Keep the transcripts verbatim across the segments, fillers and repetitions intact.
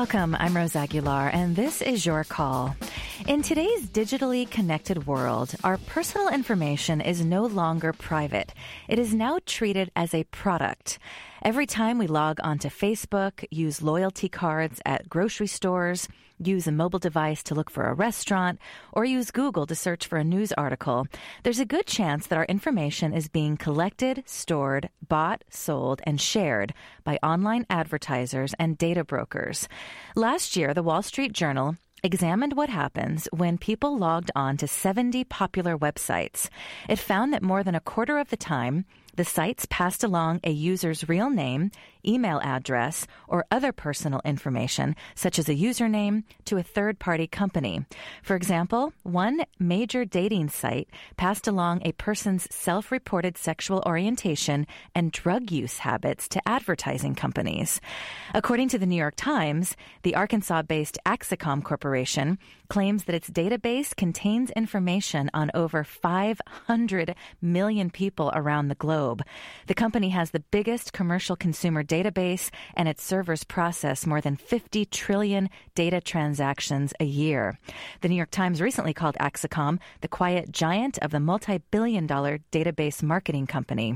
Welcome, I'm Rose Aguilar, and this is Your Call. In today's digitally connected world, our personal information is no longer private. It is now treated as a product. Every time we log onto Facebook, use loyalty cards at grocery stores, use a mobile device to look for a restaurant, or use Google to search for a news article, there's a good chance that our information is being collected, stored, bought, sold, and shared by online advertisers and data brokers. Last year, the Wall Street Journal examined what happens when people logged on to seventy popular websites. It found that more than a quarter of the time, the sites passed along a user's real name, email address, or other personal information, such as a username, to a third-party company. For example, one major dating site passed along a person's self-reported sexual orientation and drug use habits to advertising companies. According to the New York Times, the Arkansas-based Axicom Corporation claims that its database contains information on over five hundred million people around the globe. The company has the biggest commercial consumer database, and its servers process more than fifty trillion data transactions a year. The New York Times recently called Axicom the quiet giant of the multi-billion dollar database marketing company.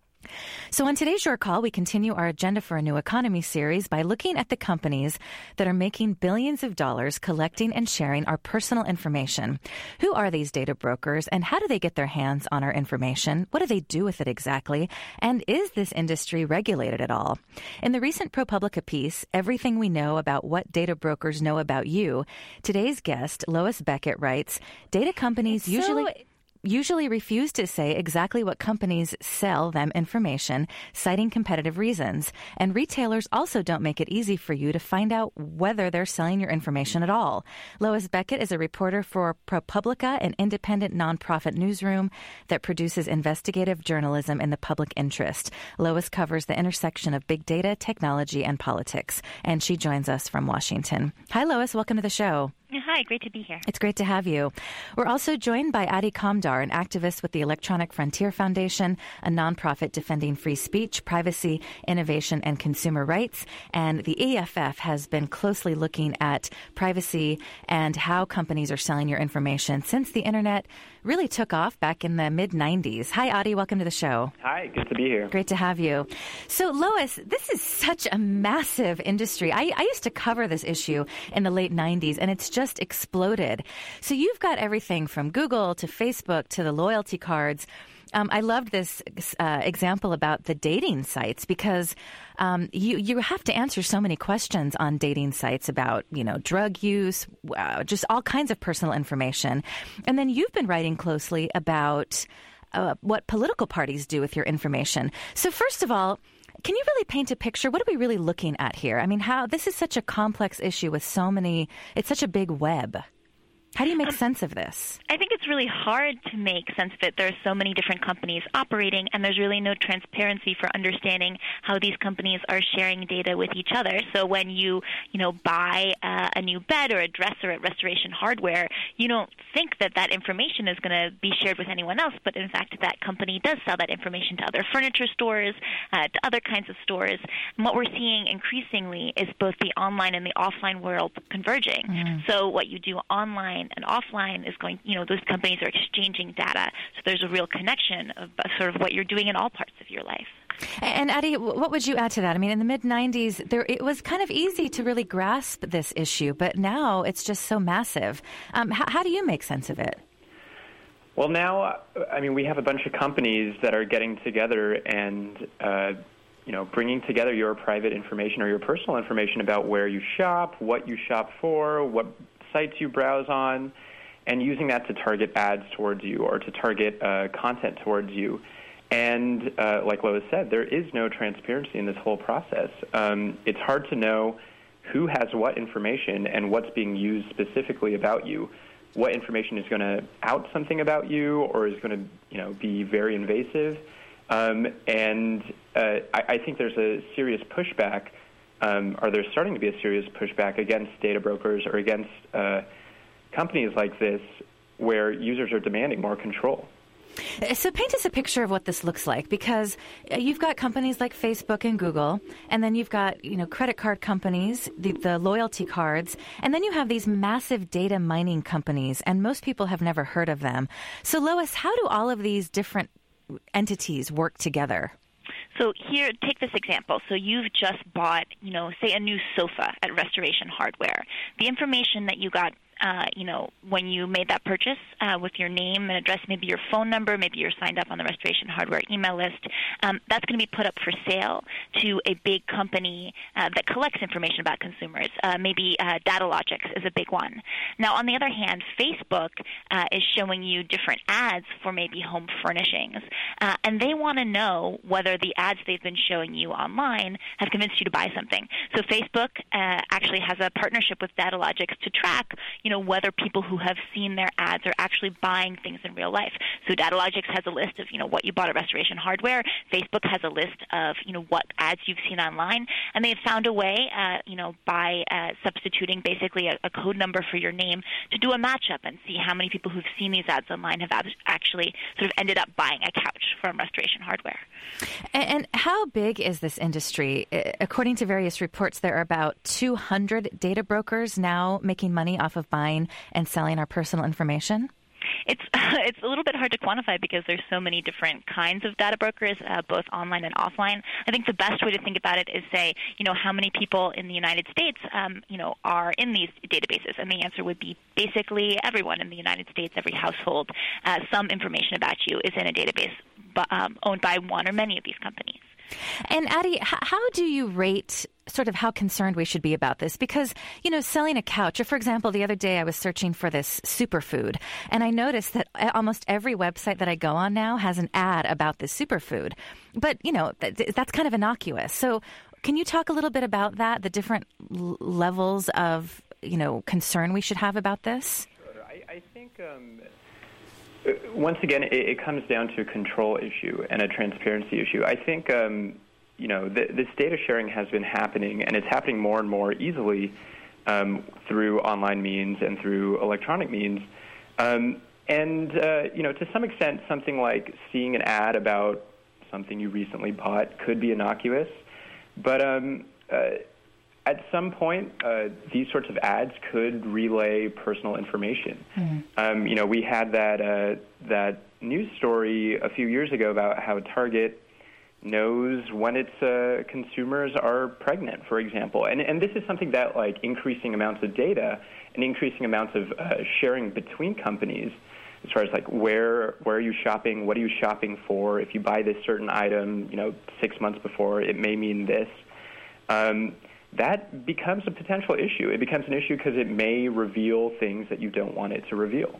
So on today's Your Call, we continue our Agenda for a New Economy series by looking at the companies that are making billions of dollars collecting and sharing our personal information. Who are these data brokers, and how do they get their hands on our information? What do they do with it exactly? And is this industry regulated at all? In the recent ProPublica piece, Everything We Know About What Data Brokers Know About You, today's guest, Lois Beckett, writes, data companies so- usually... usually refuse to say exactly what companies sell them information, citing competitive reasons. And retailers also don't make it easy for you to find out whether they're selling your information at all. Lois Beckett is a reporter for ProPublica, an independent nonprofit newsroom that produces investigative journalism in the public interest. Lois covers the intersection of big data, technology, and politics. And she joins us from Washington. Hi, Lois. Welcome to the show. Hi, great to be here. It's great to have you. We're also joined by Adi Kamdar, an activist with the Electronic Frontier Foundation, a nonprofit defending free speech, privacy, innovation, and consumer rights. And the E F F has been closely looking at privacy and how companies are selling your information since the Internet really took off back in the mid nineties. Hi, Adi. Welcome to the show. Hi. Good to be here. Great to have you. So, Lois, this is such a massive industry. I, I used to cover this issue in the late nineties, and it's just exploded. So you've got everything from Google to Facebook to the loyalty cards. Um, I loved this uh, example about the dating sites because um, you you have to answer so many questions on dating sites about, you know, drug use, uh, just all kinds of personal information. And then you've been writing closely about uh, what political parties do with your information. So first of all, can you really paint a picture? What are we really looking at here? I mean, how this is such a complex issue with so many, it's such a big web. How do you make um, sense of this? I think it's really hard to make sense of it. There are so many different companies operating, and there's really no transparency for understanding how these companies are sharing data with each other. So when you, you know, buy uh, a new bed or a dresser at Restoration Hardware, you don't think that that information is going to be shared with anyone else, but in fact that company does sell that information to other furniture stores, uh, to other kinds of stores. And what we're seeing increasingly is both the online and the offline world converging. Mm. So what you do online and offline is going, you know, those companies are exchanging data. So there's a real connection of sort of what you're doing in all parts of your life. And Adi, what would you add to that? I mean, in the mid nineties, there it was kind of easy to really grasp this issue, but now it's just so massive. Um, how, how do you make sense of it? Well, now, I mean, we have a bunch of companies that are getting together and, uh, you know, bringing together your private information or your personal information about where you shop, what you shop for, what sites you browse on, and using that to target ads towards you or to target uh, content towards you. And uh, like Lois said, there is no transparency in this whole process. Um, it's hard to know who has what information and what's being used specifically about you. What information is going to out something about you or is going to, you know, be very invasive. Um, and uh, I, I think there's a serious pushback, um, or there's starting to be a serious pushback against data brokers or against uh, companies like this where users are demanding more control. So paint us a picture of what this looks like, because you've got companies like Facebook and Google, and then you've got, you know, credit card companies, the, the loyalty cards, and then you have these massive data mining companies, and most people have never heard of them. So Lois, how do all of these different entities work together? So here, take this example. So you've just bought, you know, say a new sofa at Restoration Hardware. The information that you got Uh, you know, when you made that purchase uh, with your name and address, maybe your phone number, maybe you're signed up on the Restoration Hardware email list, um, that's going to be put up for sale to a big company uh, that collects information about consumers. Uh, maybe uh, Datalogics is a big one. Now, on the other hand, Facebook uh, is showing you different ads for maybe home furnishings, uh, and they want to know whether the ads they've been showing you online have convinced you to buy something. So Facebook uh, actually has a partnership with Datalogics to track, you know, whether people who have seen their ads are actually buying things in real life. So Datalogics has a list of, you know, what you bought at Restoration Hardware. Facebook has a list of, you know, what ads you've seen online. And they've found a way, uh, you know, by uh, substituting basically a, a code number for your name to do a matchup and see how many people who've seen these ads online have actually sort of ended up buying a couch from Restoration Hardware. And, and how big is this industry? According to various reports, there are about two hundred data brokers now making money off of buying and selling our personal information. It's it's a little bit hard to quantify because there's so many different kinds of data brokers, uh, both online and offline. I think the best way to think about it is say, you know, how many people in the United States, um, you know, are in these databases, and the answer would be basically everyone in the United States, every household. Uh, some information about you is in a database um, owned by one or many of these companies. And Addie, how do you rate sort of how concerned we should be about this? Because, you know, selling a couch, or for example, the other day I was searching for this superfood, and I noticed that almost every website that I go on now has an ad about this superfood. But, you know, that's kind of innocuous. So can you talk a little bit about that, the different l- levels of, you know, concern we should have about this? I, I think... Um Once again, it, it comes down to a control issue and a transparency issue. I think, um, you know, th- this data sharing has been happening, and it's happening more and more easily um, through online means and through electronic means. Um, and, uh, you know, to some extent, something like seeing an ad about something you recently bought could be innocuous. But um, uh, at some point, uh, these sorts of ads could relay personal information. Mm-hmm. Um, you know, we had that uh, that news story a few years ago about how Target knows when its uh, consumers are pregnant, for example. And and this is something that, like, increasing amounts of data and increasing amounts of uh, sharing between companies, as far as, like, where where are you shopping, what are you shopping for, if you buy this certain item, you know, six months before, it may mean this. Um, that becomes a potential issue. It becomes an issue because it may reveal things that you don't want it to reveal.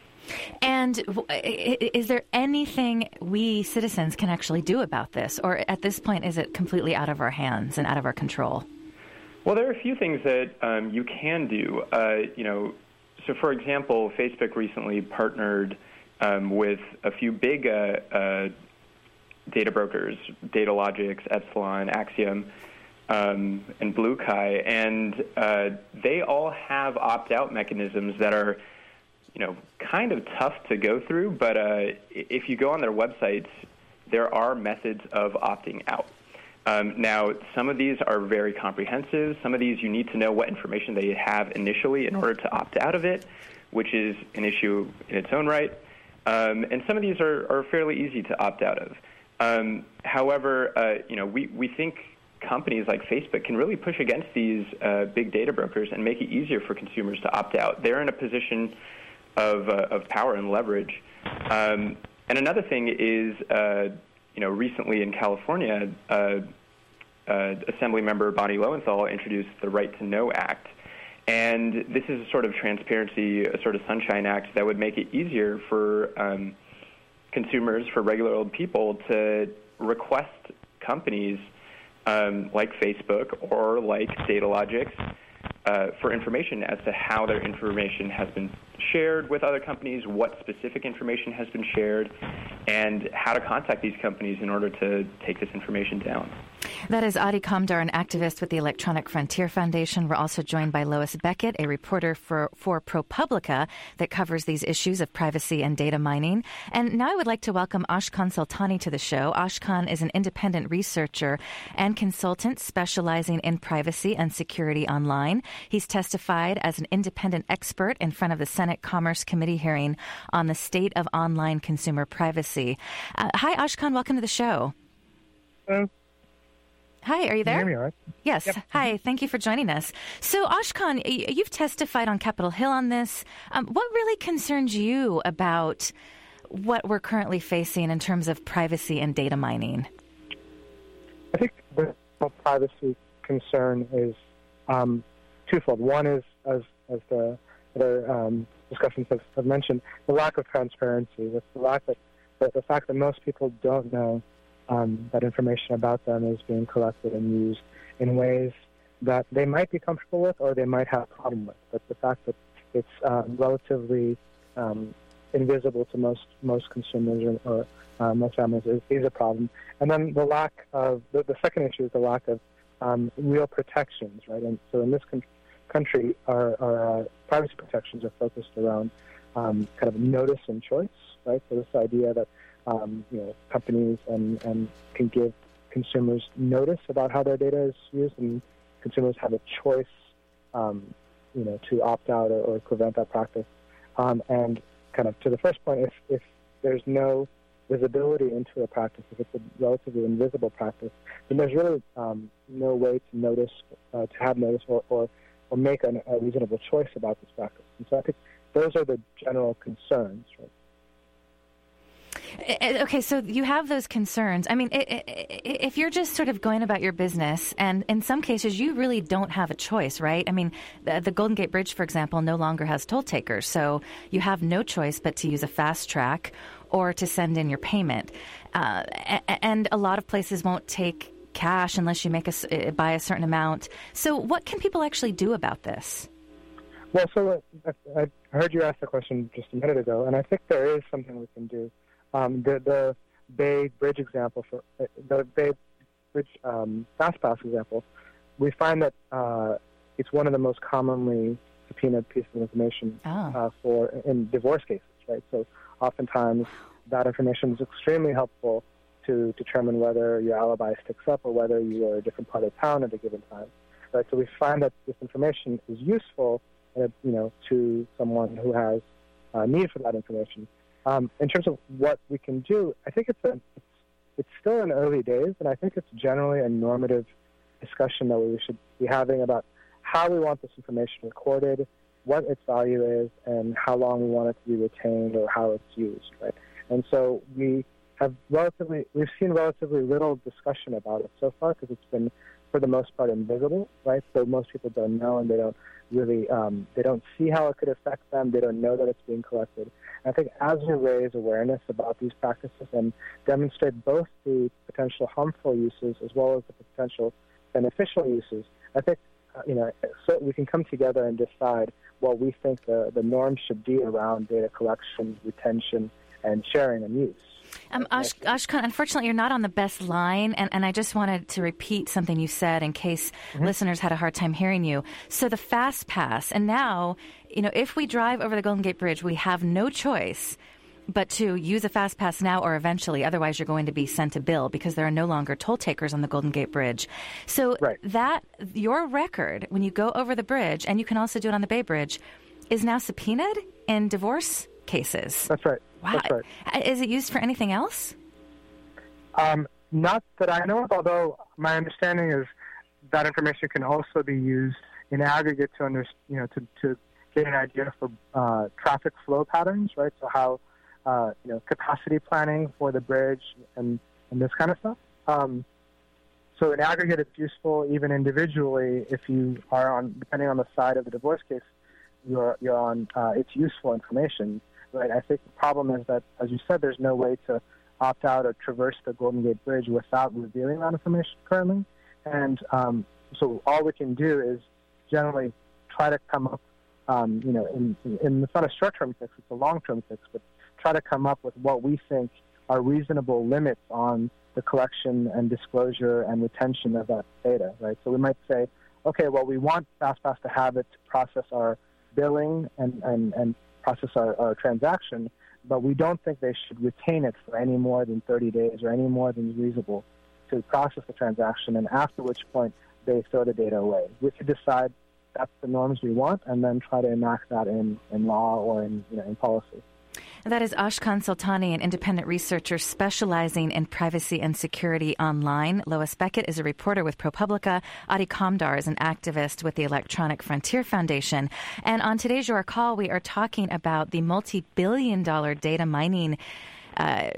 And is there anything we citizens can actually do about this? Or at this point, is it completely out of our hands and out of our control? Well, there are a few things that um, you can do. Uh, you know, so for example, Facebook recently partnered um, with a few big uh, uh, data brokers, Datalogics, Epsilon, Axiom, Um, and BlueKai, and uh, they all have opt-out mechanisms that are, you know, kind of tough to go through, but uh, if you go on their websites, there are methods of opting out. Um, now, some of these are very comprehensive. Some of these you need to know what information they have initially in order to opt out of it, which is an issue in its own right. Um, and some of these are, are fairly easy to opt out of. Um, however, uh, you know, we, we think companies like Facebook can really push against these uh, big data brokers and make it easier for consumers to opt out. They're in a position of, uh, of power and leverage. Um, and another thing is, uh, you know, recently in California, uh, uh, Assemblymember Bonnie Lowenthal introduced the Right to Know Act. And this is a sort of transparency, a sort of sunshine act that would make it easier for um, consumers, for regular old people, to request companies Um, like Facebook or like Datalogics uh, for information as to how their information has been shared with other companies, what specific information has been shared, and how to contact these companies in order to take this information down. That is Adi Kamdar, an activist with the Electronic Frontier Foundation. We're also joined by Lois Beckett, a reporter for, for ProPublica that covers these issues of privacy and data mining. And now I would like to welcome Ashkan Sultani to the show. Ashkan is an independent researcher and consultant specializing in privacy and security online. He's testified as an independent expert in front of the Senate Commerce Committee hearing on the state of online consumer privacy. Uh, hi, Ashkan. Welcome to the show. Hello. Hi, are you there? Can you hear me all right? Yes. Yep. Hi, thank you for joining us. So, Ashkan, you've testified on Capitol Hill on this. Um, what really concerns you about what we're currently facing in terms of privacy and data mining? I think the privacy concern is um, twofold. One is, as, as the other um, discussions have, have mentioned, the lack of transparency, the lack of, the, the fact that most people don't know Um, that information about them is being collected and used in ways that they might be comfortable with or they might have a problem with. But the fact that it's um, relatively um, invisible to most most consumers or, or uh, most families is, is a problem. And then the lack of, the, the second issue is the lack of um, real protections, right? And so in this con- country, our, our uh, privacy protections are focused around um, kind of notice and choice, right? So this idea that Um, you know, companies and, and can give consumers notice about how their data is used, and consumers have a choice, um, you know, to opt out or, or prevent that practice. Um, and kind of to the first point, if, if there's no visibility into a practice, if it's a relatively invisible practice, then there's really um, no way to notice, uh, to have notice or, or, or make an, a reasonable choice about this practice. And so I think those are the general concerns, right? Okay, so you have those concerns. I mean, if you're just sort of going about your business, and in some cases you really don't have a choice, right? I mean, the Golden Gate Bridge, for example, no longer has toll takers, so you have no choice but to use a fast track or to send in your payment. Uh, and a lot of places won't take cash unless you make a, buy a certain amount. So what can people actually do about this? Well, so I, I heard you ask the question just a minute ago, and I think there is something we can do. Um, the, the Bay Bridge example, for the Bay Bridge um, FastPass example, we find that uh, it's one of the most commonly subpoenaed pieces of information oh. uh, for in divorce cases, right? So oftentimes that information is extremely helpful to determine whether your alibi sticks up or whether you are a different part of town at a given time, right? So we find that this information is useful, uh, you know, to someone who has a need for that information. Um, in terms of what we can do, I think it's, a, it's it's still in early days, and I think it's generally a normative discussion that we should be having about how we want this information recorded, what its value is, and how long we want it to be retained or how it's used, right? And so we have relatively, we've seen relatively little discussion about it so far because it's been, for the most part, invisible, right? So most people don't know, and they don't really, um, they don't see how it could affect them. They don't know that it's being collected. I think as we raise awareness about these practices and demonstrate both the potential harmful uses as well as the potential beneficial uses, I think uh, you know so we can come together and decide what we think the, the norms should be around data collection, retention, and sharing and use. Um, Ash, Ashkan, unfortunately, you're not on the best line, and, and I just wanted to repeat something you said in case mm-hmm. listeners had a hard time hearing you. So the Fast Pass, and now, you know, if we drive over the Golden Gate Bridge, we have no choice but to use a Fast Pass now or eventually. Otherwise, you're going to be sent a bill because there are no longer toll takers on the Golden Gate Bridge. So right. that your record, when you go over the bridge, and you can also do it on the Bay Bridge, is now subpoenaed in divorce cases. That's right. Wow. That's right. Is it used for anything else? Um, not that I know of, although my understanding is that information can also be used in aggregate to under, you know, to, to get an idea for uh, traffic flow patterns, right? So how, uh, you know, capacity planning for the bridge and, and this kind of stuff. Um, so in aggregate, it's useful. Even individually, if you are on, depending on the side of the divorce case, you're you're on. Uh, it's useful information. Right. I think the problem is that, as you said, there's no way to opt out or traverse the Golden Gate Bridge without revealing that information currently. And um, so all we can do is generally try to come up, um, you know, in, in, it's not a short-term fix, it's a long-term fix, but try to come up with what we think are reasonable limits on the collection and disclosure and retention of that data, right? So we might say, okay, well, we want FastPass to have it to process our billing and, and, and process our, our transaction, but we don't think they should retain it for any more than thirty days or any more than is reasonable to process the transaction, and after which point they throw the data away. We could decide that's the norms we want and then try to enact that in, in law or in, you know, in policy. That is Ashkan Soltani, an independent researcher specializing in privacy and security online. Lois Beckett is a reporter with ProPublica. Adi Kamdar is an activist with the Electronic Frontier Foundation. And on today's Your Call, we are talking about the multi-billion dollar data mining Uh,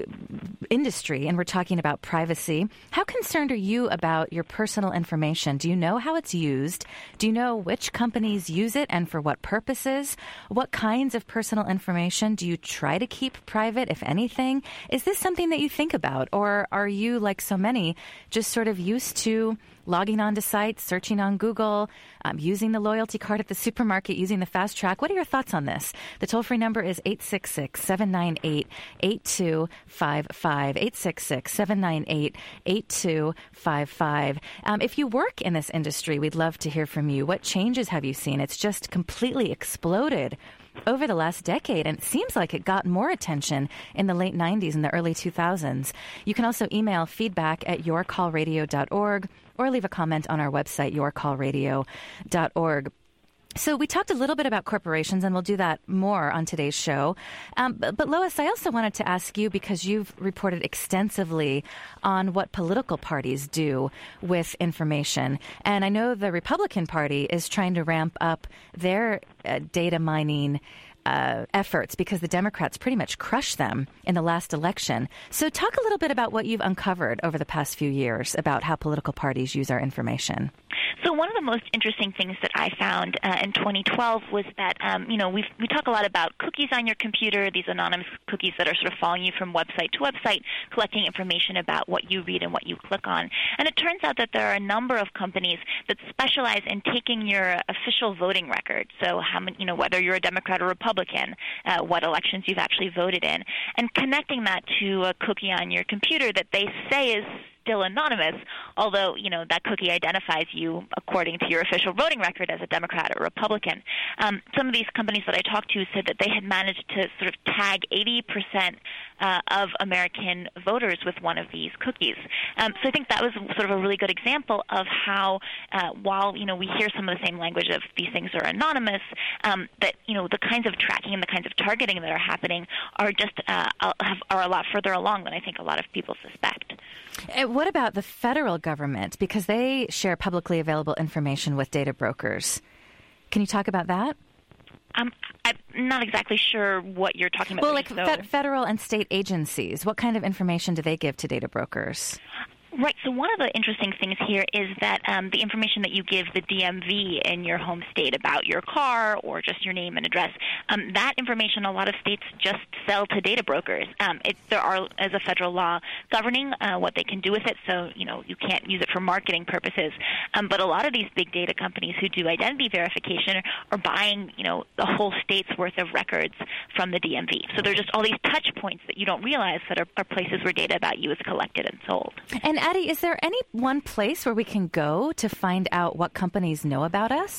industry, and we're talking about privacy. How concerned are you about your personal information? Do you know how it's used? Do you know which companies use it and for what purposes? What kinds of personal information do you try to keep private, if anything? Is this something that you think about, or are you, like so many, just sort of used to logging onto sites, searching on Google, um, using the loyalty card at the supermarket, using the fast track? What are your thoughts on this? The toll-free number is eight six six, seven nine eight, eight two five five, eight six six, seven nine eight, eight two five five. Um, if you work in this industry, we'd love to hear from you. What changes have you seen? It's just completely exploded over the last decade, and it seems like it got more attention in the late nineties and the early two thousands. You can also email feedback at your call radio dot org or leave a comment on our website, your call radio dot org. So we talked a little bit about corporations, and we'll do that more on today's show. Um, but, but Lois, I also wanted to ask you, because you've reported extensively on what political parties do with information. And I know the Republican Party is trying to ramp up their uh, data mining Uh, efforts because the Democrats pretty much crushed them in the last election. So talk a little bit about what you've uncovered over the past few years about how political parties use our information. So one of the most interesting things that I found uh, in twenty twelve was that, um, you know, we we talk a lot about cookies on your computer, these anonymous cookies that are sort of following you from website to website, collecting information about what you read and what you click on. And it turns out that there are a number of companies that specialize in taking your official voting record, so how many, you know, whether you're a Democrat or Republican, uh, what elections you've actually voted in, and connecting that to a cookie on your computer that they say is still anonymous, although, you know, that cookie identifies you according to your official voting record as a Democrat or Republican. Um, some of these companies that I talked to said that they had managed to sort of tag eighty percent uh, of American voters with one of these cookies. Um, so I think that was sort of a really good example of how, uh, while, you know, we hear some of the same language of these things are anonymous, um, that, you know, the kinds of tracking and the kinds of targeting that are happening are just uh, are a lot further along than I think a lot of people suspect. What about the federal government? Because they share publicly available information with data brokers. Can you talk about that? Um, I'm not exactly sure what you're talking about. Well, like so. fe- federal and state agencies, what kind of information do they give to data brokers? Right. So one of the interesting things here is that um, the information that you give the D M V in your home state about your car or just your name and address, um, that information a lot of states just sell to data brokers. Um, it, there are, as a federal law, governing uh, what they can do with it. So, you know, you can't use it for marketing purposes. Um, but a lot of these big data companies who do identity verification are buying, you know, the whole state's worth of records from the D M V. So there are just all these touch points that you don't realize that are, are places where data about you is collected and sold. And Adi, is there any one place where we can go to find out what companies know about us?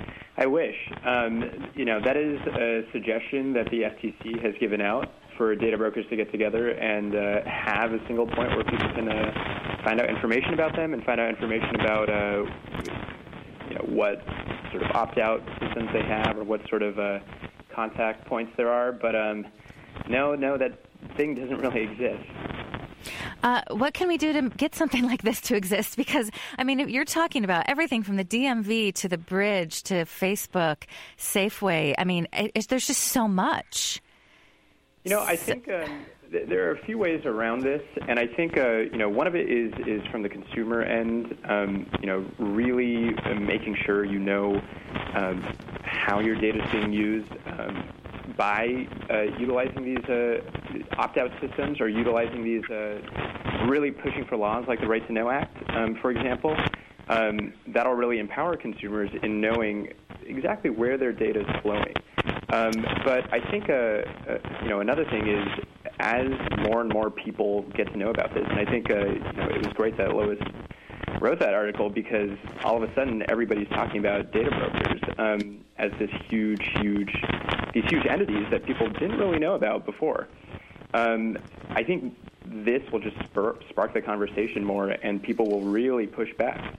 I wish. Um, you know, that is a suggestion that the F T C has given out for data brokers to get together and uh, have a single point where people can uh, find out information about them and find out information about uh, you know, what sort of opt-out systems they have or what sort of uh, contact points there are. But um, no, no, that thing doesn't really exist. Uh, what can we do to get something like this to exist? Because, I mean, you're talking about everything from the D M V to the bridge to Facebook, Safeway. I mean, it, it, there's just so much. You know, I think um, th- there are a few ways around this, and I think, uh, you know, one of it is, is from the consumer end, um, you know, really uh, making sure you know um, how your data is being used. Um, by uh, utilizing these uh, opt-out systems or utilizing these uh, really pushing for laws like the Right to Know Act, um, for example, um, that'll really empower consumers in knowing exactly where their data is flowing. Um, but I think, uh, uh, you know, another thing is as more and more people get to know about this, and I think, uh, you know, it was great that Lois wrote that article because all of a sudden everybody's talking about data brokers um, as this huge, huge, these huge entities that people didn't really know about before. Um, I think this will just spur, spark the conversation more, and people will really push back.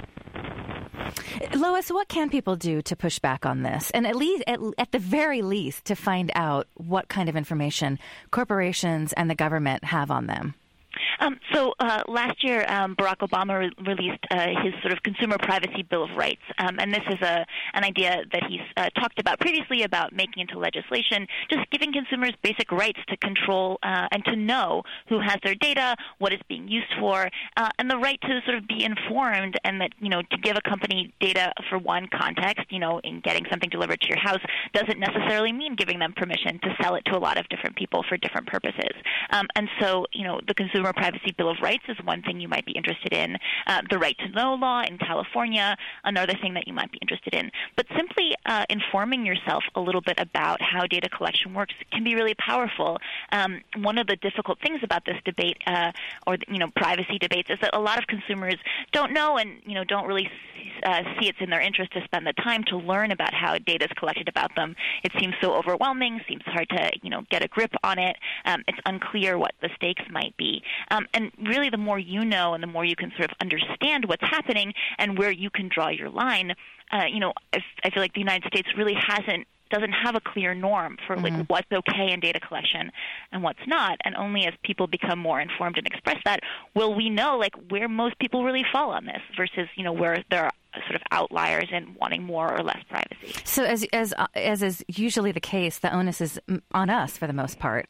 Lois, what can people do to push back on this? And at least, at, at the very least, to find out what kind of information corporations and the government have on them? Um, so uh, last year, um, Barack Obama re- released uh, his sort of Consumer Privacy Bill of Rights, um, and this is a an idea that he's uh, talked about previously about making into legislation, just giving consumers basic rights to control uh, and to know who has their data, what it's being used for, uh, and the right to sort of be informed, and that, you know, to give a company data for one context, you know, in getting something delivered to your house doesn't necessarily mean giving them permission to sell it to a lot of different people for different purposes. Um, and so, you know, the Consumer Privacy Bill of Rights is one thing you might be interested in. Uh, the Right to Know law in California, another thing that you might be interested in. But simply uh, informing yourself a little bit about how data collection works can be really powerful. Um, one of the difficult things about this debate, uh, or you know, privacy debates, is that a lot of consumers don't know and you know don't really uh, see it's in their interest to spend the time to learn about how data is collected about them. It seems so overwhelming. Seems hard to you know get a grip on it. Um, it's unclear what the stakes might be. Um, and really, the more you know and the more you can sort of understand what's happening and where you can draw your line, uh, you know, I, I feel like the United States really hasn't doesn't have a clear norm for like mm-hmm. what's okay in data collection and what's not. And only as people become more informed and express that will we know like where most people really fall on this versus, you know, where there are sort of outliers in wanting more or less privacy. So as as as is usually the case, the onus is on us for the most part.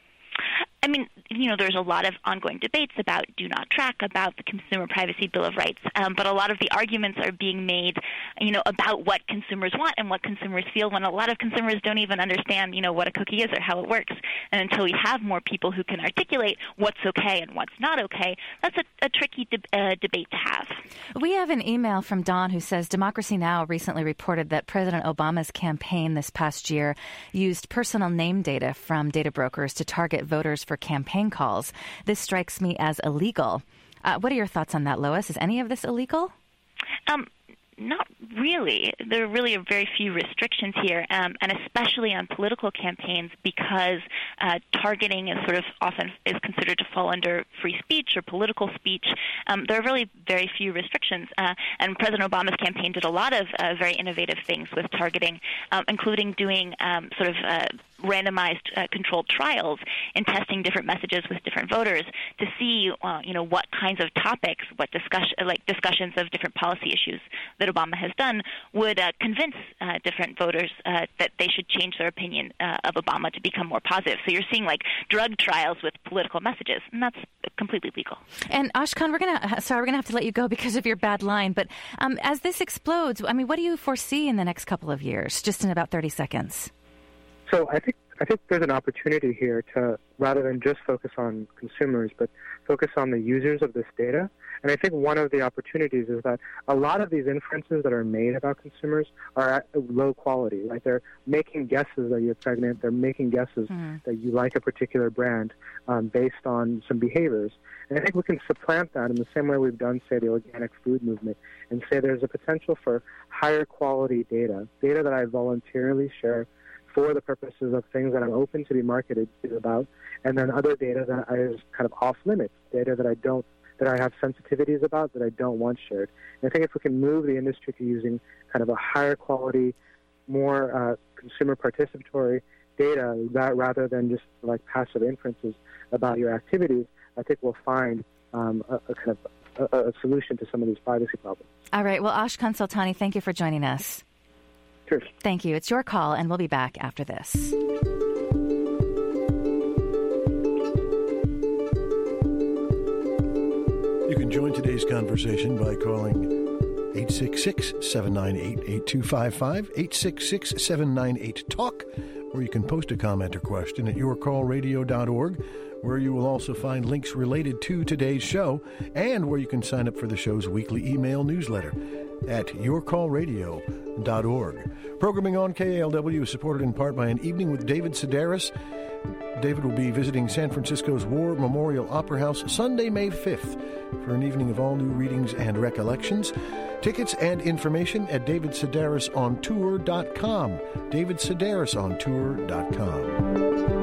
I mean, you know, there's a lot of ongoing debates about do not track, about the Consumer Privacy Bill of Rights, um, but a lot of the arguments are being made, you know, about what consumers want and what consumers feel when a lot of consumers don't even understand, you know, what a cookie is or how it works. And until we have more people who can articulate what's okay and what's not okay, that's a, a tricky de- uh, debate to have. We have an email from Don who says Democracy Now! Recently reported that President Obama's campaign this past year used personal name data from data brokers to target voters for campaign calls. This strikes me as illegal. Uh, what are your thoughts on that, Lois? Is any of this illegal? Um, not really. There really are very few restrictions here, um, and especially on political campaigns because uh, targeting is sort of often is considered to fall under free speech or political speech. Um, there are really very few restrictions, uh, and President Obama's campaign did a lot of uh, very innovative things with targeting, um, including doing um, sort of uh, randomized uh, controlled trials and testing different messages with different voters to see, uh, you know, what kinds of topics, what discussion, like discussions of different policy issues that Obama has done would uh, convince uh, different voters uh, that they should change their opinion uh, of Obama to become more positive. So you're seeing like drug trials with political messages, and that's completely legal. And Ashkan, we're gonna sorry, we're gonna have to let you go because of your bad line. But um, as this explodes, I mean, what do you foresee in the next couple of years? Just in about thirty seconds. So I think I think there's an opportunity here to, rather than just focus on consumers, but focus on the users of this data. And I think one of the opportunities is that a lot of these inferences that are made about consumers are at low quality. Right? They're making guesses that you're pregnant. They're making guesses mm. that you like a particular brand um, based on some behaviors. And I think we can supplant that in the same way we've done, say, the organic food movement, and say there's a potential for higher quality data, data that I voluntarily share for the purposes of things that I'm open to be marketed to about, and then other data that is kind of off limits, data that I don't, that I have sensitivities about that I don't want shared. And I think if we can move the industry to using kind of a higher quality, more uh, consumer participatory data that rather than just like passive inferences about your activities, I think we'll find um, a, a kind of a, a solution to some of these privacy problems. All right. Well, Ashkan Soltani, thank you for joining us. Sure. Thank you. It's your call, and we'll be back after this. You can join today's conversation by calling eight six six, seven nine eight, eight two five five, eight six six, seven nine eight, talk, or you can post a comment or question at your call radio dot org, where you will also find links related to today's show and where you can sign up for the show's weekly email newsletter at your call radio dot org. Programming on K A L W is supported in part by an evening with David Sedaris. David will be visiting San Francisco's War Memorial Opera House Sunday, May fifth, for an evening of all new readings and recollections. Tickets and information at david sedaris on tour dot com. david sedaris on tour dot com.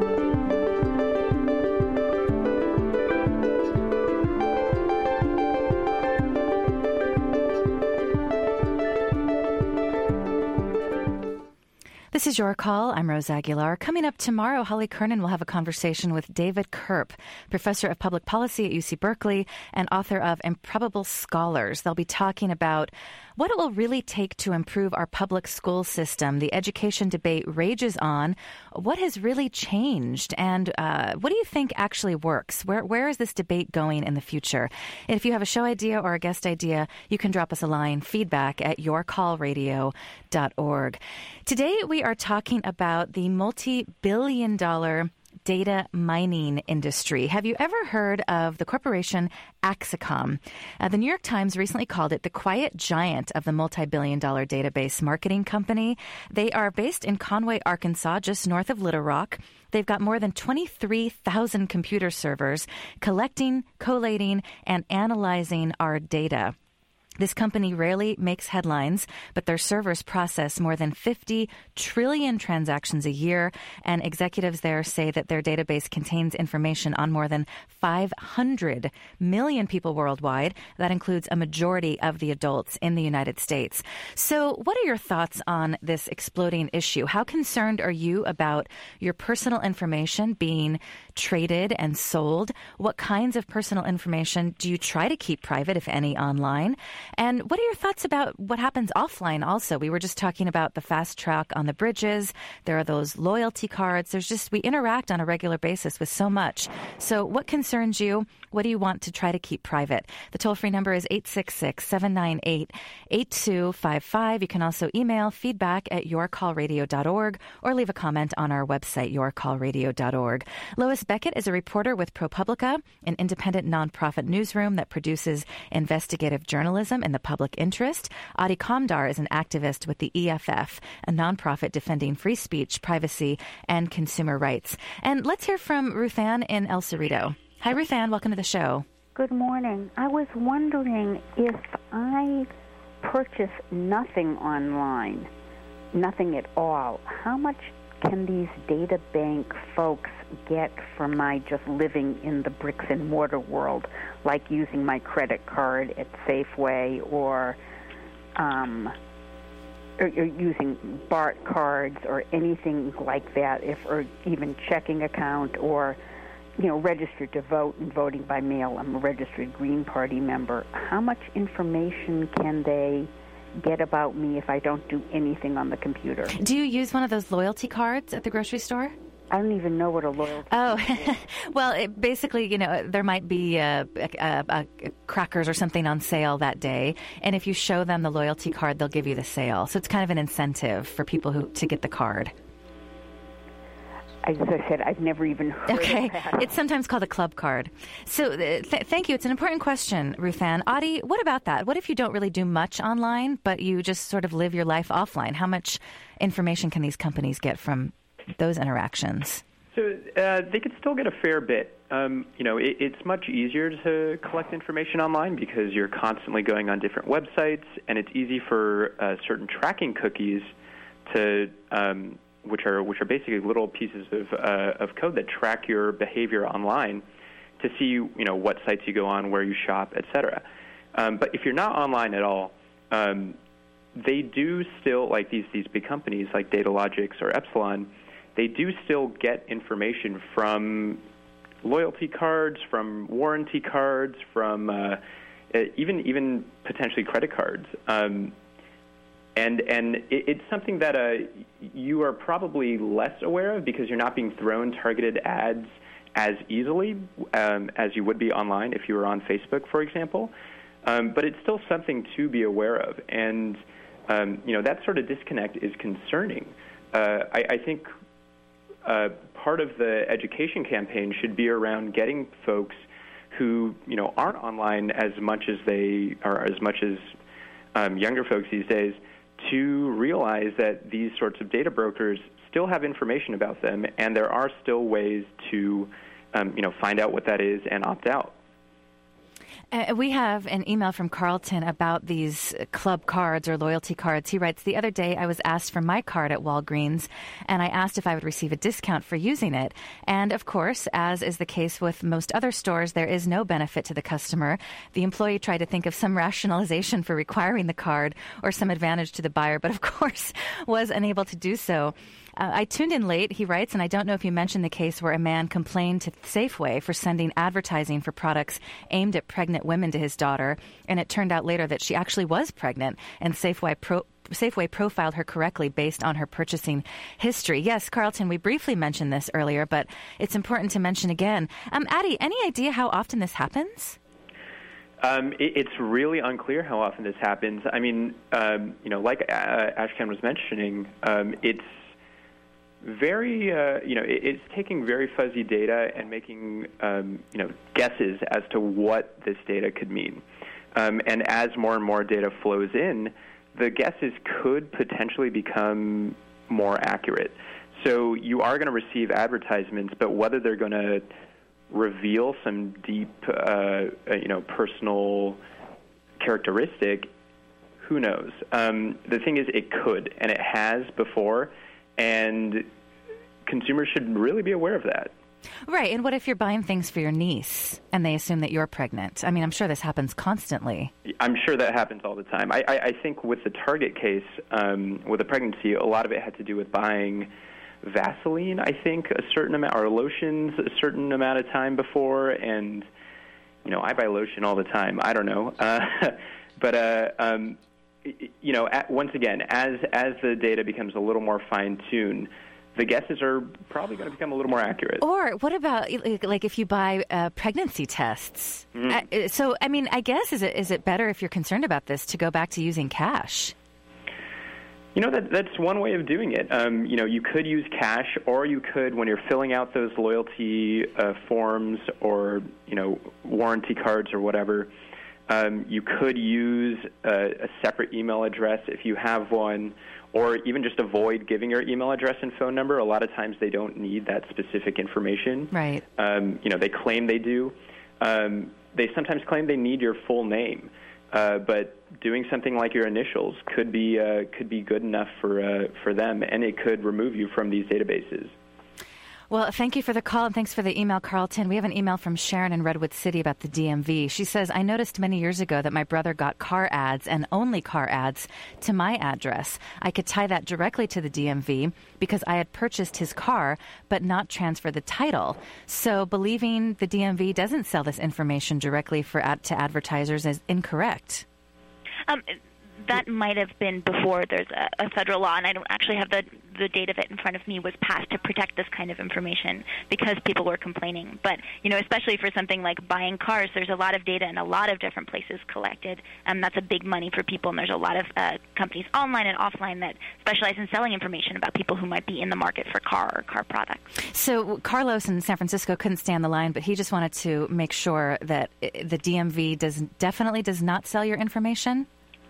This is Your Call. I'm Rose Aguilar. Coming up tomorrow, Holly Kernan will have a conversation with David Kerp, professor of public policy at U C Berkeley and author of Improbable Scholars. They'll be talking about what it will really take to improve our public school system. The education debate rages on. What has really changed? And uh, what do you think actually works? Where Where is this debate going in the future? And if you have a show idea or a guest idea, you can drop us a line, feedback at your call radio dot org. Today, we are talking about the multi-billion dollar data mining industry. Have you ever heard of the corporation Axicom? Uh, the New York Times recently called it the quiet giant of the multi-billion dollar database marketing company. They are based in Conway, Arkansas, just north of Little Rock. They've got more than twenty-three thousand computer servers collecting, collating, and analyzing our data. This company rarely makes headlines, but their servers process more than fifty trillion transactions a year, and executives there say that their database contains information on more than five hundred million people worldwide. That includes a majority of the adults in the United States. So what are your thoughts on this exploding issue? How concerned are you about your personal information being traded and sold? What kinds of personal information do you try to keep private, if any, online? And what are your thoughts about what happens offline also? We were just talking about the fast track on the bridges. There are those loyalty cards. There's just, we interact on a regular basis with so much. So what concerns you? What do you want to try to keep private? The toll-free number is eight six six, seven nine eight, eight two five five. You can also email feedback at your call radio dot org or leave a comment on our website, your call radio dot org. Lois Beckett is a reporter with ProPublica, an independent nonprofit newsroom that produces investigative journalism in the public interest. Adi Kamdar is an activist with the E F F, a nonprofit defending free speech, privacy, and consumer rights. And let's hear from Ruth Ann in El Cerrito. Hi, Ruth Ann. Welcome to the show. Good morning. I was wondering if I purchase nothing online, nothing at all, how much can these data bank folks get from my just living in the bricks and mortar world, like using my credit card at Safeway or, um, or, or using BART cards or anything like that, if or even checking account or, you know, registered to vote and voting by mail. I'm a registered Green Party member. How much information can they get about me if I don't do anything on the computer? Do you use one of those loyalty cards at the grocery store? I don't even know what a loyalty oh. is. Oh, well, it basically, you know, there might be uh, uh, uh, crackers or something on sale that day, and if you show them the loyalty card, they'll give you the sale. So it's kind of an incentive for people who to get the card. As I said, I've never even heard okay. of that. It's sometimes called a club card. So uh, th- thank you. It's an important question, Ruth Ann. Adi, what about that? What if you don't really do much online, but you just sort of live your life offline? How much information can these companies get from those interactions? So uh, they could still get a fair bit. Um, you know, it, it's much easier to collect information online because you're constantly going on different websites, and it's easy for uh, certain tracking cookies to um, which are which are basically little pieces of uh, of code that track your behavior online to see you know what sites you go on, where you shop, et cetera. Um, but if you're not online at all, um, they do still, like these these big companies like Datalogix or Epsilon, they do still get information from loyalty cards, from warranty cards, from uh, even even potentially credit cards. Um, And and it, it's something that uh, you are probably less aware of because you're not being thrown targeted ads as easily um, as you would be online if you were on Facebook, for example. Um, but it's still something to be aware of. And, um, you know, that sort of disconnect is concerning. Uh, I, I think uh, part of the education campaign should be around getting folks who, you know, aren't online as much as they are, as much as um, younger folks these days, to realize that these sorts of data brokers still have information about them, and there are still ways to, um, you know, find out what that is and opt out. Uh, we have an email from Carlton about these club cards or loyalty cards. He writes, the other day I was asked for my card at Walgreens, and I asked if I would receive a discount for using it. And, of course, as is the case with most other stores, there is no benefit to the customer. The employee tried to think of some rationalization for requiring the card or some advantage to the buyer, but, of course, was unable to do so. Uh, I tuned in late, he writes, and I don't know if you mentioned the case where a man complained to Safeway for sending advertising for products aimed at pregnant women to his daughter, and it turned out later that she actually was pregnant, and Safeway pro- Safeway profiled her correctly based on her purchasing history. Yes, Carlton, we briefly mentioned this earlier, but it's important to mention again. Um, Addie, any idea how often this happens? Um, it, it's really unclear how often this happens. I mean, um, you know, like uh, Ashkan was mentioning, um, it's very, uh, you know, it, it's taking very fuzzy data and making, um, you know, guesses as to what this data could mean. Um, and as more and more data flows in, the guesses could potentially become more accurate. So you are going to receive advertisements, but whether they're going to reveal some deep, uh, you know, personal characteristic, who knows? Um, the thing is, it could, and it has before. And consumers should really be aware of that. Right. And what if you're buying things for your niece and they assume that you're pregnant? I mean, I'm sure this happens constantly. I'm sure that happens all the time. I, I, I think with the Target case, um, with the pregnancy, a lot of it had to do with buying Vaseline, I think, a certain amount, or lotions a certain amount of time before. And, you know, I buy lotion all the time. I don't know. Uh, but, uh, um, you know, at, once again, as as the data becomes a little more fine-tuned, the guesses are probably going to become a little more accurate. Or what about, like, if you buy uh, pregnancy tests? Mm-hmm. Uh, so, I mean, I guess, is it is it better, if you're concerned about this, to go back to using cash? You know, that that's one way of doing it. Um, you know, you could use cash, or you could, when you're filling out those loyalty uh, forms or, you know, warranty cards or whatever, Um, you could use a, a separate email address if you have one, or even just avoid giving your email address and phone number. A lot of times they don't need that specific information. Right. Um, you know, they claim they do. Um, they sometimes claim they need your full name, uh, but doing something like your initials could be uh, could be good enough for uh, for them, and it could remove you from these databases. Well, thank you for the call, and thanks for the email, Carlton. We have an email from Sharon in Redwood City about the D M V. She says, I noticed many years ago that my brother got car ads, and only car ads, to my address. I could tie that directly to the D M V because I had purchased his car but not transfer the title. So believing the D M V doesn't sell this information directly for ad- to advertisers is incorrect. Um, that might have been before there's a, a federal law, and I don't actually have the, the date of it in front of me, was passed to protect this kind of information because people were complaining. But, you know, especially for something like buying cars, there's a lot of data in a lot of different places collected, and that's a big money for people, and there's a lot of uh, companies online and offline that specialize in selling information about people who might be in the market for car or car products. So Carlos in San Francisco couldn't stay on the line, but he just wanted to make sure that the D M V does definitely does not sell your information.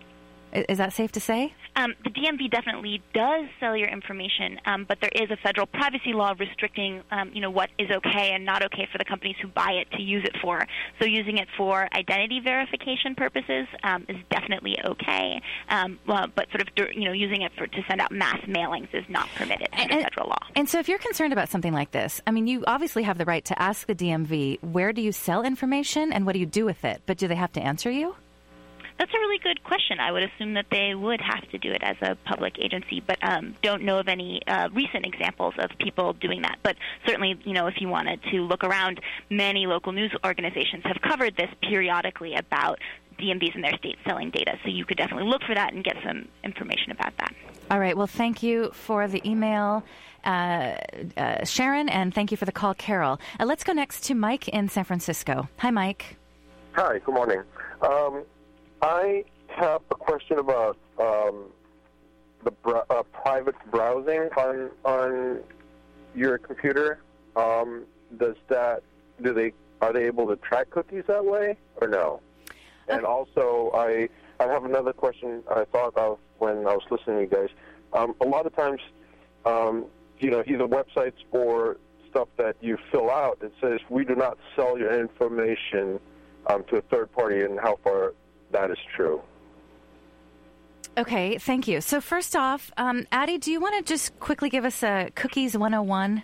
Is that safe to say? Um, the D M V definitely does sell your information, um, but there is a federal privacy law restricting, um, you know, what is okay and not okay for the companies who buy it to use it for. So using it for identity verification purposes um, is definitely okay, um, well, but sort of, you know, using it for to send out mass mailings is not permitted under and, federal law. And so if you're concerned about something like this, I mean, you obviously have the right to ask the D M V, where do you sell information and what do you do with it? But do they have to answer you? That's a really good question. I would assume that they would have to do it as a public agency, but um, don't know of any uh, recent examples of people doing that. But certainly, you know, if you wanted to look around, many local news organizations have covered this periodically about D M Vs in their state selling data. So you could definitely look for that and get some information about that. All right. Well, thank you for the email, uh, uh, Sharon, and thank you for the call, Carol. Uh, let's go next to Mike in San Francisco. Hi, Mike. Hi. Good morning. Um, I have a question about um, the br- uh, private browsing on on your computer. Um, does that do they are they able to track cookies that way or no? And also, I I have another question I thought of when I was listening to you guys. Um, a lot of times, um, you know, either websites or stuff that you fill out, it says, we do not sell your information um, to a third party, and how far that is true. Okay, thank you. So first off, um, Addie, do you want to just quickly give us a Cookies one oh one?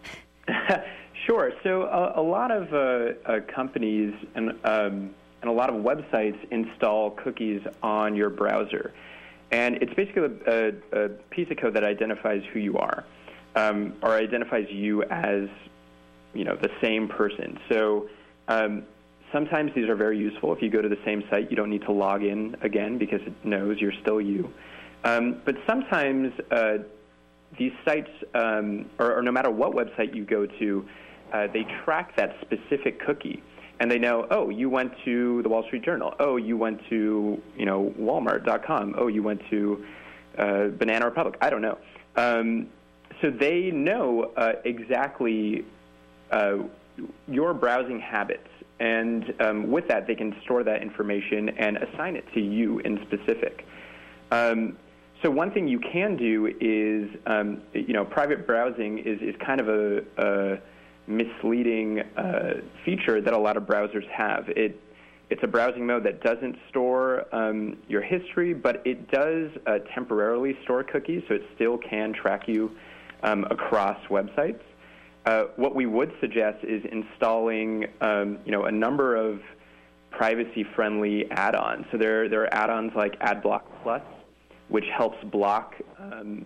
Sure. So a, a lot of uh, uh, companies and, um, and a lot of websites install cookies on your browser. And it's basically a, a, a piece of code that identifies who you are, um, or identifies you as, you know, the same person. So um, sometimes these are very useful. If you go to the same site, you don't need to log in again because it knows you're still you. Um, but sometimes uh, these sites, um, or, or no matter what website you go to, uh, they track that specific cookie. And they know, oh, you went to the Wall Street Journal. Oh, you went to, you know, Walmart dot com. Oh, you went to uh, Banana Republic. I don't know. Um, so they know uh, exactly uh, your browsing habits. And um, with that, they can store that information and assign it to you in specific. Um, so one thing you can do is, um, you know, private browsing is, is kind of a, a misleading uh, feature that a lot of browsers have. It It's a browsing mode that doesn't store um, your history, but it does uh, temporarily store cookies, so it still can track you um, across websites. Uh, what we would suggest is installing, um, you know, a number of privacy-friendly add-ons. So there, there are add-ons like AdBlock Plus, which helps block um,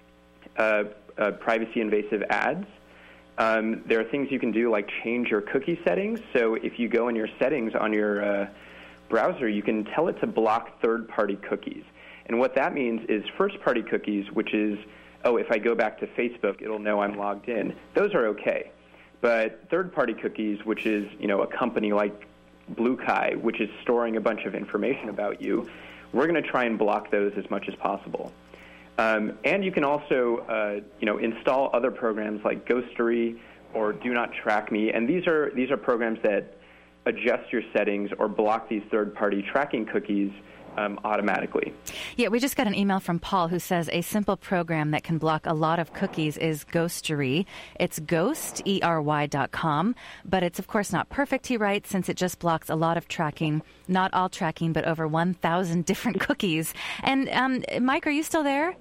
uh, uh, privacy-invasive ads. Um, there are things you can do like change your cookie settings. So if you go in your settings on your uh, browser, you can tell it to block third-party cookies. And what that means is first-party cookies, which is, oh, if I go back to Facebook, it'll know I'm logged in. Those are okay. But third-party cookies, which is, you know, a company like BlueKai, which is storing a bunch of information about you, we're going to try and block those as much as possible. Um, and you can also, uh, you know, install other programs like Ghostery or Do Not Track Me, and these are these are programs that adjust your settings or block these third-party tracking cookies um, automatically. Yeah, we just got an email from Paul who says a simple program that can block a lot of cookies is Ghostery. It's ghost, E R Y dot com, but it's, of course, not perfect, he writes, since it just blocks a lot of tracking, not all tracking, but over one thousand different cookies. And, um, Mike, are you still there?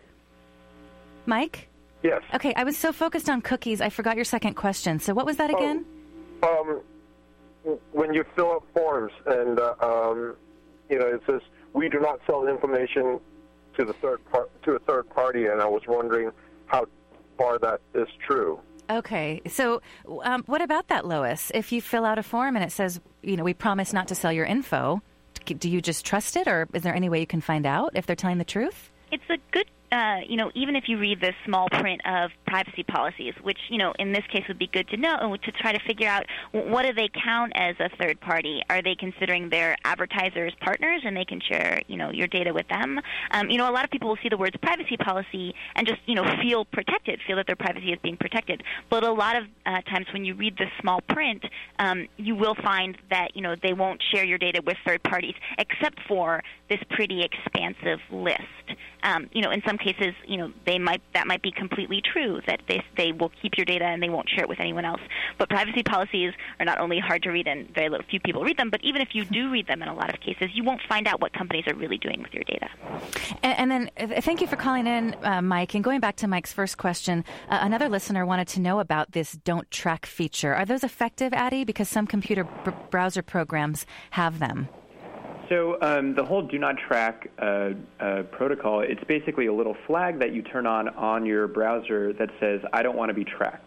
Mike? Yes. Okay, I was so focused on cookies, I forgot your second question. So what was that again? Um, um, when you fill out forms and, uh, um, you know, it says, we do not sell information to the third par- to a third party, and I was wondering how far that is true. Okay, so um, what about that, Lois? If you fill out a form and it says, you know, we promise not to sell your info, do you just trust it, or is there any way you can find out if they're telling the truth? It's a good Uh, you know, even if you read the small print of privacy policies, which, you know, in this case would be good to know to try to figure out what do they count as a third party? Are they considering their advertisers partners and they can share, you know, your data with them? Um, you know, a lot of people will see the words privacy policy and just, you know, feel protected, feel that their privacy is being protected. But a lot of uh, times when you read the small print, um, you will find that, you know, they won't share your data with third parties except for this pretty expansive list. Um, you know, in some cases, you know, they might that might be completely true that they they will keep your data and they won't share it with anyone else. But privacy policies are not only hard to read and very little few people read them, but even if you do read them in a lot of cases, you won't find out what companies are really doing with your data. And, and then uh, thank you for calling in, uh, Mike. And going back to Mike's first question, uh, another listener wanted to know about this don't track feature. Are those effective, Addie? Because some computer b- browser programs have them. So um, the whole do not track uh, uh, protocol, it's basically a little flag that you turn on on your browser that says, I don't want to be tracked.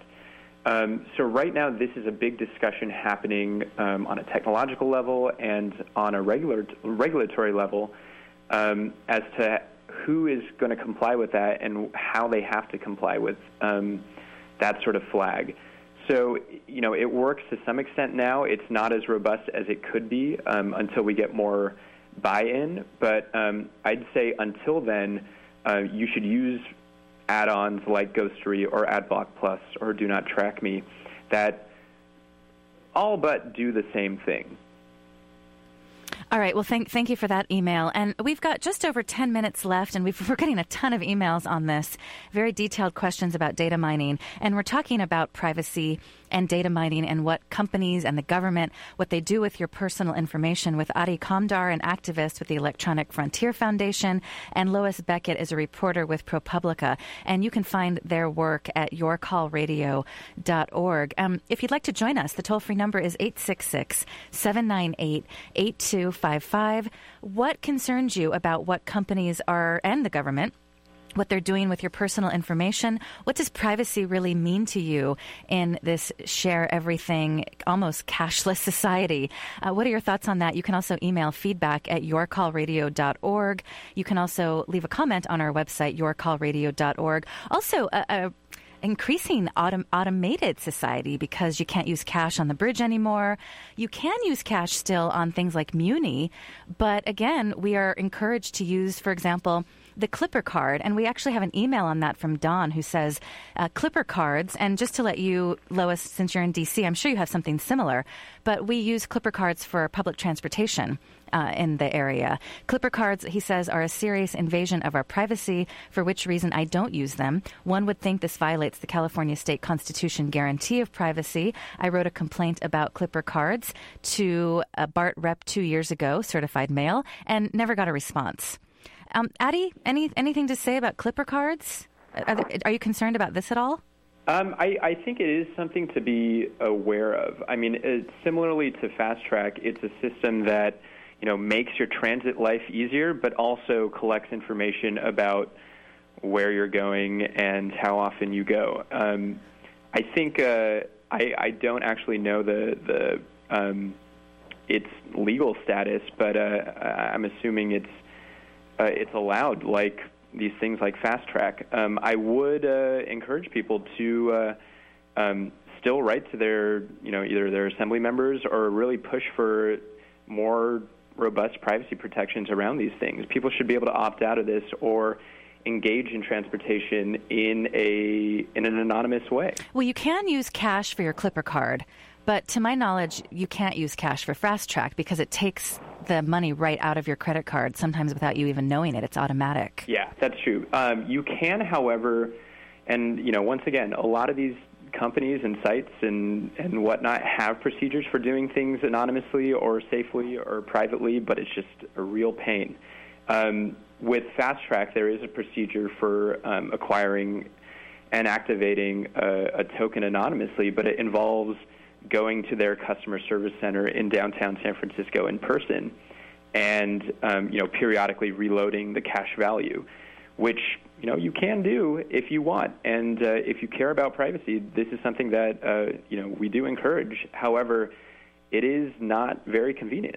Um, so right now this is a big discussion happening um, on a technological level and on a regular regulatory level um, as to who is going to comply with that and how they have to comply with um, that sort of flag. So, you know, it works to some extent now. It's not as robust as it could be um, until we get more buy-in. But um, I'd say until then, uh, you should use add-ons like Ghostery or AdBlock Plus or Do Not Track Me that all but do the same thing. All right. Well, thank thank you for that email. And we've got just over ten minutes left, and we've, we're getting a ton of emails on this, very detailed questions about data mining. And we're talking about privacy and data mining and what companies and the government, what they do with your personal information with Adi Kamdar, an activist with the Electronic Frontier Foundation, and Lois Beckett is a reporter with ProPublica. And you can find their work at your call radio dot org. Um, if you'd like to join us, the toll-free number is eight six six, seven nine eight, eight two five five. What concerns you about what companies are, and the government, what they're doing with your personal information? What does privacy really mean to you in this share everything, almost cashless society? Uh, what are your thoughts on that? You can also email feedback at your call radio dot org. You can also leave a comment on our website, your call radio dot org. Also, a, a increasing autom- automated society, because you can't use cash on the bridge anymore. You can use cash still on things like Muni, but again, we are encouraged to use, for example, the Clipper card. And we actually have an email on that from Don who says uh, Clipper cards. And just to let you, Lois, since you're in D C, I'm sure you have something similar, but we use Clipper cards for public transportation uh, in the area. Clipper cards, he says, are a serious invasion of our privacy, for which reason I don't use them. One would think this violates the California State Constitution guarantee of privacy. I wrote a complaint about Clipper cards to a BART rep two years ago, certified mail, and never got a response. Um, Adi, any anything to say about Clipper cards? Are, there, are you concerned about this at all? Um, I, I think it is something to be aware of. I mean, it, similarly to Fast Track, it's a system that, you know, makes your transit life easier, but also collects information about where you're going and how often you go. Um, I think uh, I, I don't actually know the the um, its legal status, but uh, I'm assuming it's. Uh, it's allowed, like these things like Fast Track. Um, I would uh, encourage people to uh, um, still write to their, you know, either their assembly members or really push for more robust privacy protections around these things. People should be able to opt out of this or engage in transportation in a in an anonymous way. Well, you can use cash for your Clipper card, but to my knowledge, you can't use cash for Fast Track because it takes the money right out of your credit card, sometimes without you even knowing it. It's automatic. Yeah, that's true. Um, you can, however, and, you know, once again, a lot of these companies and sites and, and whatnot have procedures for doing things anonymously or safely or privately, but it's just a real pain. Um, with Fast Track, there is a procedure for um, acquiring and activating a, a token anonymously, but it involves going to their customer service center in downtown San Francisco in person and, um, you know, periodically reloading the cash value, which, you know, you can do if you want. And uh, if you care about privacy, this is something that, uh, you know, we do encourage. However, it is not very convenient.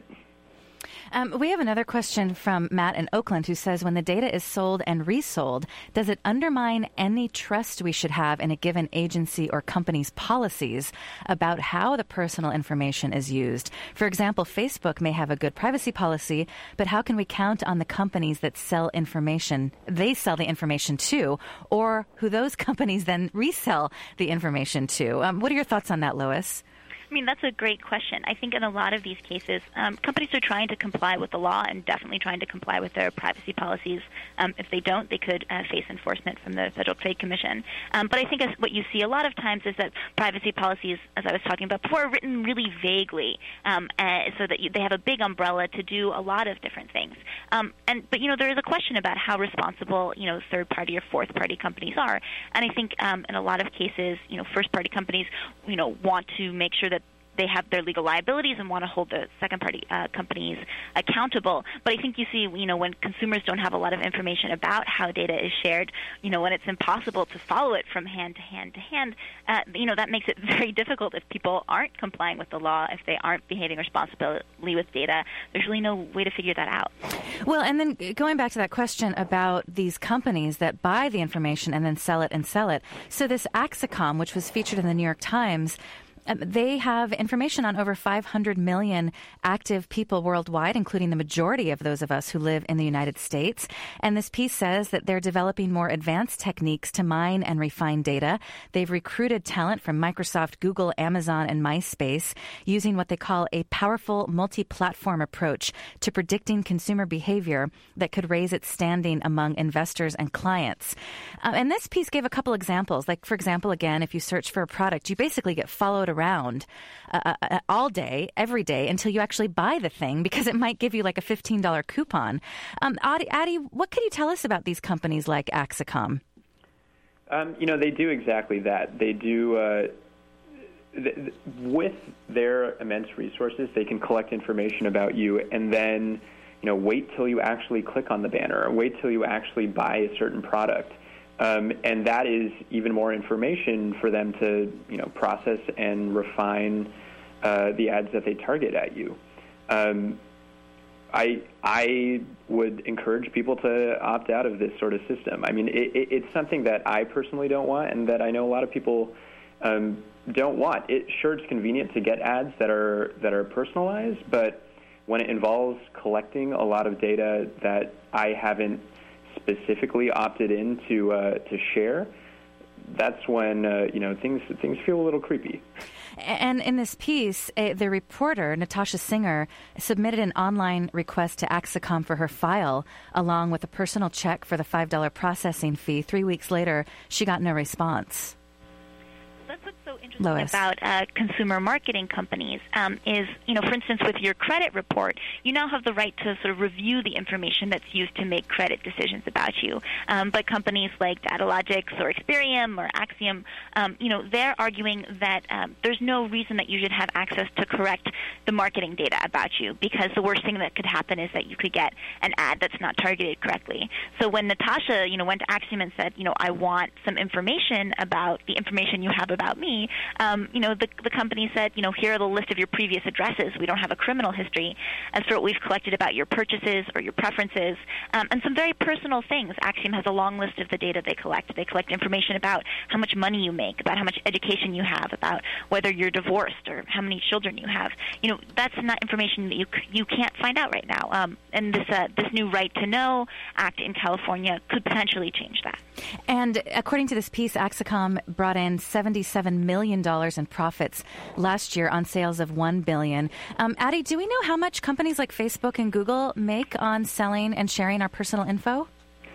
Um, we have another question from Matt in Oakland who says, when the data is sold and resold, does it undermine any trust we should have in a given agency or company's policies about how the personal information is used? For example, Facebook may have a good privacy policy, but how can we count on the companies that sell information, they sell the information to, or who those companies then resell the information to? Um, what are your thoughts on that, Lois? I mean, that's a great question. I think in a lot of these cases, um, companies are trying to comply with the law and definitely trying to comply with their privacy policies. Um, if they don't, they could uh, face enforcement from the Federal Trade Commission. Um, but I think as what you see a lot of times is that privacy policies, as I was talking about before, are written really vaguely, um, uh, so that you, they have a big umbrella to do a lot of different things. Um, and but you know, there is a question about how responsible, you know, third-party or fourth-party companies are. And I think um, in a lot of cases, you know, first-party companies, you know, want to make sure that they have their legal liabilities and want to hold the second-party uh, companies accountable. But I think you see, you know, when consumers don't have a lot of information about how data is shared, you know, when it's impossible to follow it from hand to hand to hand, uh, you know, that makes it very difficult if people aren't complying with the law, if they aren't behaving responsibly with data. There's really no way to figure that out. Well, and then going back to that question about these companies that buy the information and then sell it and sell it. So this Axicom, which was featured in the New York Times, Um, they have information on over five hundred million active people worldwide, including the majority of those of us who live in the United States. And this piece says that they're developing more advanced techniques to mine and refine data. They've recruited talent from Microsoft, Google, Amazon, and MySpace using what they call a powerful multi-platform approach to predicting consumer behavior that could raise its standing among investors and clients. Uh, and this piece gave a couple examples. Like, for example, again, if you search for a product, you basically get followed around uh, uh, all day, every day, until you actually buy the thing because it might give you like a fifteen dollars coupon. Um, Adi, Adi, what can you tell us about these companies like Axicom? Um, you know, they do exactly that. They do, uh, th- th- with their immense resources, they can collect information about you and then, you know, wait till you actually click on the banner or wait till you actually buy a certain product. Um, and that is even more information for them to, you know, process and refine uh, the ads that they target at you. Um, I I would encourage people to opt out of this sort of system. I mean, it, it, it's something that I personally don't want, and that I know a lot of people um, don't want. It sure it's convenient to get ads that are that are personalized, but when it involves collecting a lot of data that I haven't specifically opted in to uh, to share, that's when uh, you know things things feel a little creepy. And in this piece, uh, the reporter, Natasha Singer, submitted an online request to Axicom for her file, along with a personal check for the five dollars processing fee. Three weeks later, she got no response. That's what's so interesting Lois. about uh, consumer marketing companies um, is, you know, for instance, with your credit report, you now have the right to sort of review the information that's used to make credit decisions about you. Um, but companies like Datalogics or Experian or Axiom, um, you know, they're arguing that um, there's no reason that you should have access to correct the marketing data about you, because the worst thing that could happen is that you could get an ad that's not targeted correctly. So when Natasha, you know, went to Axiom and said, you know, I want some information about the information you have about me, um, you know, the, the company said, you know, here are the list of your previous addresses. We don't have a criminal history. As for what we've collected about your purchases or your preferences, um, and some very personal things. Axiom has a long list of the data they collect. They collect information about how much money you make, about how much education you have, about whether you're divorced or how many children you have. You know, that's not information that you you can't find out right now. Um, and this uh, this new Right to Know Act in California could potentially change that. And according to this piece, Axicom brought in seventy-seven million dollars in profits last year on sales of one billion dollars. Um, Addie, do we know how much companies like Facebook and Google make on selling and sharing our personal info?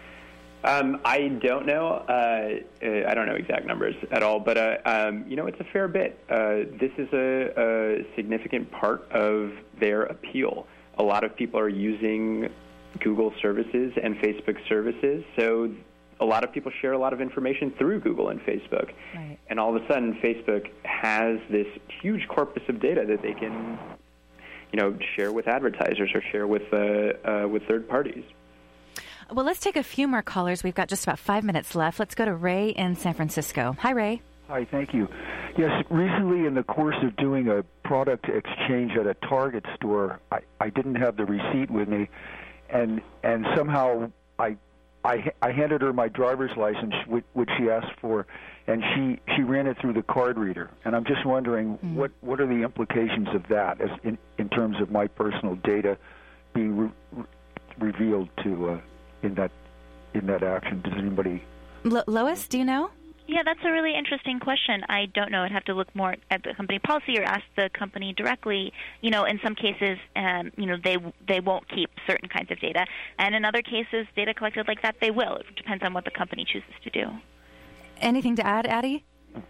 Um, I don't know. Uh, I don't know exact numbers at all, but uh, um, you know, it's a fair bit. Uh, this is a, a significant part of their appeal. A lot of people are using Google services and Facebook services, so a lot of people share a lot of information through Google and Facebook. Right. And all of a sudden, Facebook has this huge corpus of data that they can, you know, share with advertisers or share with uh, uh, with third parties. Well, let's take a few more callers. We've got just about five minutes left. Let's go to Ray in San Francisco. Hi, Ray. Hi, thank you. Yes, recently in the course of doing a product exchange at a Target store, I, I didn't have the receipt with me, and and somehow I, I I handed her my driver's license, which, which she asked for, and she, she ran it through the card reader. And I'm just wondering, mm. what, what are the implications of that as in, in terms of my personal data being re- re- revealed to uh, in that in that action? Does anybody? Lo- Lois, do you know? Yeah, that's a really interesting question. I don't know. I'd have to look more at the company policy or ask the company directly. You know, in some cases, um, you know, they they won't keep certain kinds of data, and in other cases, data collected like that, they will. It depends on what the company chooses to do. Anything to add, Addie?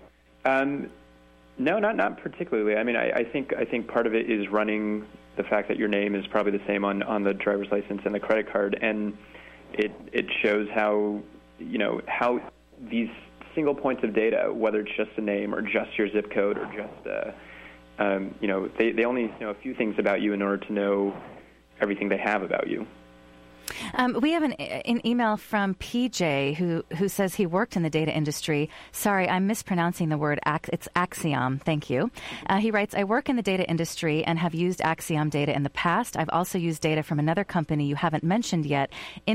Um, no, not not particularly. I mean, I, I think I think part of it is running the fact that your name is probably the same on, on the driver's license and the credit card, and it it shows how you know how these single points of data, whether it's just a name or just your zip code or just, uh, um, you know, they, they only know a few things about you in order to know everything they have about you. Um, we have an, an email from P J who, who says he worked in the data industry. Sorry, I'm mispronouncing the word. It's Axiom. Thank you. Uh, he writes, I work in the data industry and have used Axiom data in the past. I've also used data from another company you haven't mentioned yet,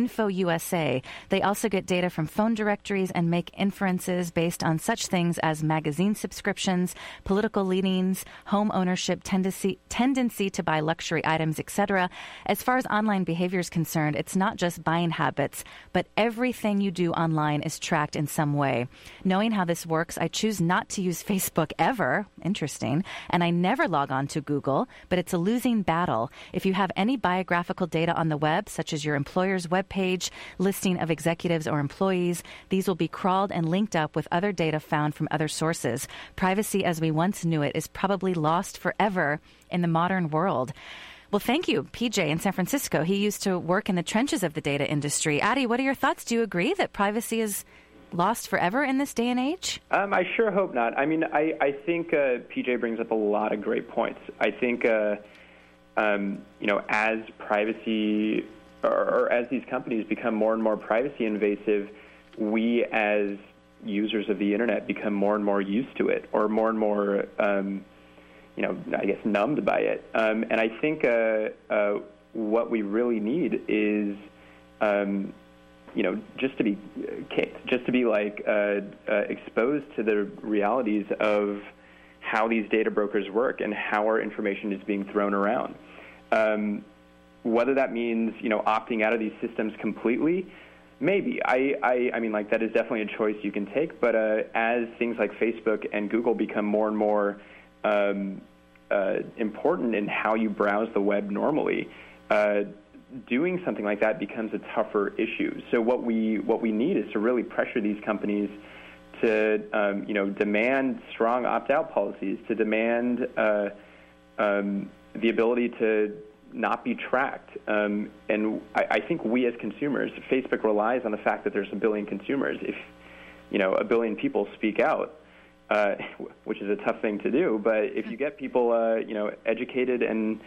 InfoUSA. They also get data from phone directories and make inferences based on such things as magazine subscriptions, political leanings, home ownership, tendency, tendency to buy luxury items, et cetera. As far as online behavior is concerned, it's not just buying habits, but everything you do online is tracked in some way. Knowing how this works, I choose not to use Facebook ever. Interesting. And I never log on to Google, but it's a losing battle. If you have any biographical data on the web, such as your employer's webpage, listing of executives or employees, these will be crawled and linked up with other data found from other sources. Privacy as we once knew it is probably lost forever in the modern world. Well, thank you, P J in San Francisco. He used to work in the trenches of the data industry. Addie, what are your thoughts? Do you agree that privacy is lost forever in this day and age? Um, I sure hope not. I mean, I, I think uh, P J brings up a lot of great points. I think, uh, um, you know, as privacy or, or as these companies become more and more privacy invasive, we as users of the Internet become more and more used to it or more and more um you know, I guess numbed by it. Um, and I think uh, uh, what we really need is, um, you know, just to be kicked, just to be like uh, uh, exposed to the realities of how these data brokers work and how our information is being thrown around. Um, whether that means, you know, opting out of these systems completely, maybe. I, I, I mean, like, that is definitely a choice you can take. But uh, as things like Facebook and Google become more and more Um, uh, important in how you browse the web normally, uh, doing something like that becomes a tougher issue. So what we what we need is to really pressure these companies to um, you know demand strong opt-out policies, to demand uh, um, the ability to not be tracked. Um, and I, I think we as consumers, Facebook relies on the fact that there's a billion consumers. If you know a billion people speak out, Uh, which is a tough thing to do, but if you get people, uh, you know, educated and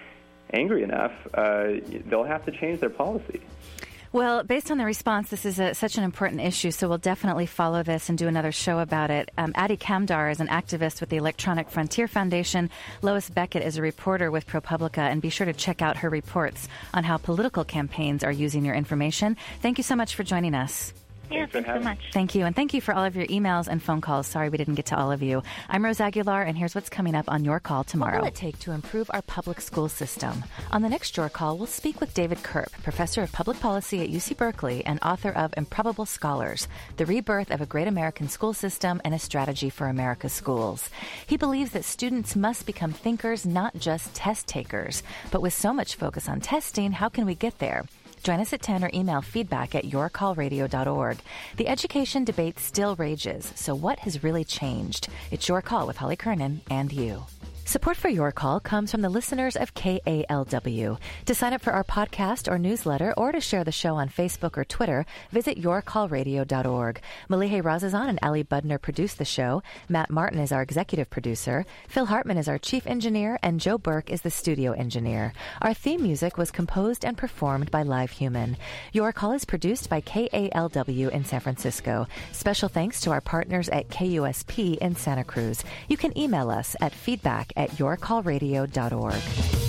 angry enough, uh, they'll have to change their policy. Well, based on the response, this is a, such an important issue, so we'll definitely follow this and do another show about it. Um, Addie Kamdar is an activist with the Electronic Frontier Foundation. Lois Beckett is a reporter with ProPublica, and be sure to check out her reports on how political campaigns are using your information. Thank you so much for joining us. Yeah, thanks so much. Thank you. And thank you for all of your emails and phone calls. Sorry we didn't get to all of you. I'm Rose Aguilar, and here's what's coming up on Your Call tomorrow. What will it take to improve our public school system? On the next Your Call, we'll speak with David Kerp, professor of public policy at U C Berkeley and author of Improbable Scholars, The Rebirth of a Great American School System and a Strategy for America's Schools. He believes that students must become thinkers, not just test takers. But with so much focus on testing, how can we get there? Join us at ten or email feedback at your call radio dot org. The education debate still rages, so what has really changed? It's Your Call with Holly Kernan and you. Support for Your Call comes from the listeners of K A L W. To sign up for our podcast or newsletter or to share the show on Facebook or Twitter, visit your call radio dot org. Malihe Razazan and Ali Budner produce the show. Matt Martin is our executive producer. Phil Hartman is our chief engineer, and Joe Burke is the studio engineer. Our theme music was composed and performed by Live Human. Your Call is produced by K A L W in San Francisco. Special thanks to our partners at K U S P in Santa Cruz. You can email us at feedback at your call radio dot org.